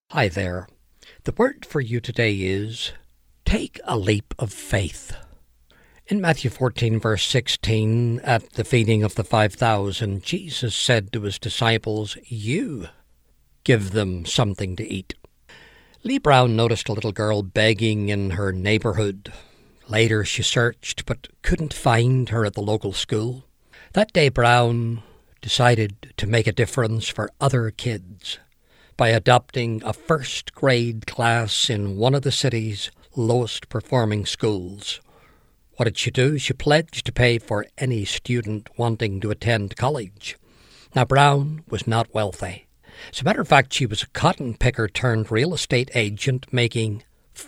Hi there. The word for you today is take a leap of faith. In Matthew 14, verse 16, at the feeding of the 5,000, Jesus said to his disciples, "You give them something to eat." Lee Brown noticed a little girl begging in her neighborhood. Later she searched but couldn't find her at the local school. That day Brown decided to make a difference for other kids by adopting a first-grade class in one of the city's lowest-performing schools. What did she do? She pledged to pay for any student wanting to attend college. Now, Brown was not wealthy. As a matter of fact, she was a cotton picker turned real estate agent, making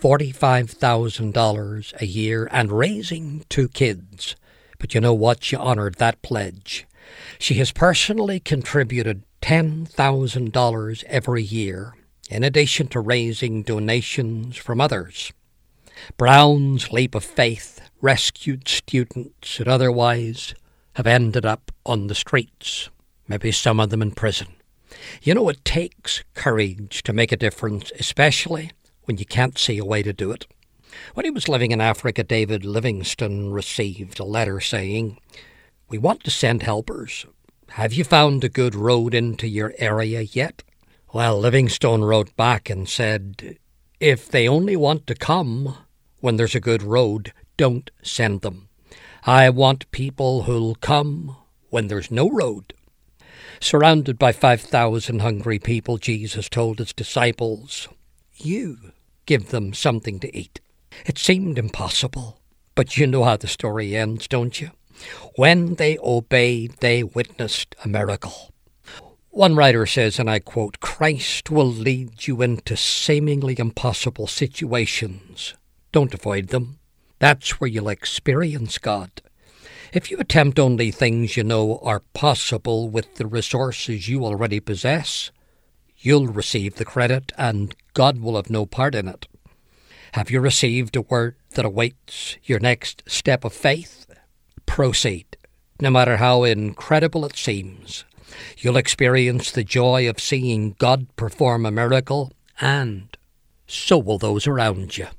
$45,000 a year and raising 2 kids. But you know what? She honored that pledge. She has personally contributed $10,000 every year, in addition to raising donations from others. Brown's leap of faith rescued students who'd otherwise have ended up on the streets, maybe some of them in prison. You know, it takes courage to make a difference, especially when you can't see a way to do it. When he was living in Africa, David Livingstone received a letter saying, "We want to send helpers. Have you found a good road into your area yet?" Well, Livingstone wrote back and said, "If they only want to come when there's a good road, don't send them. I want people who'll come when there's no road." Surrounded by 5,000 hungry people, Jesus told his disciples, "You give them something to eat." It seemed impossible, but you know how the story ends, don't you? When they obeyed, they witnessed a miracle. One writer says, and I quote, "Christ will lead you into seemingly impossible situations. Don't avoid them. That's where you'll experience God. If you attempt only things you know are possible with the resources you already possess, you'll receive the credit and God will have no part in it. Have you received a word that awaits your next step of faith? Proceed. No matter how incredible it seems, you'll experience the joy of seeing God perform a miracle, and so will those around you.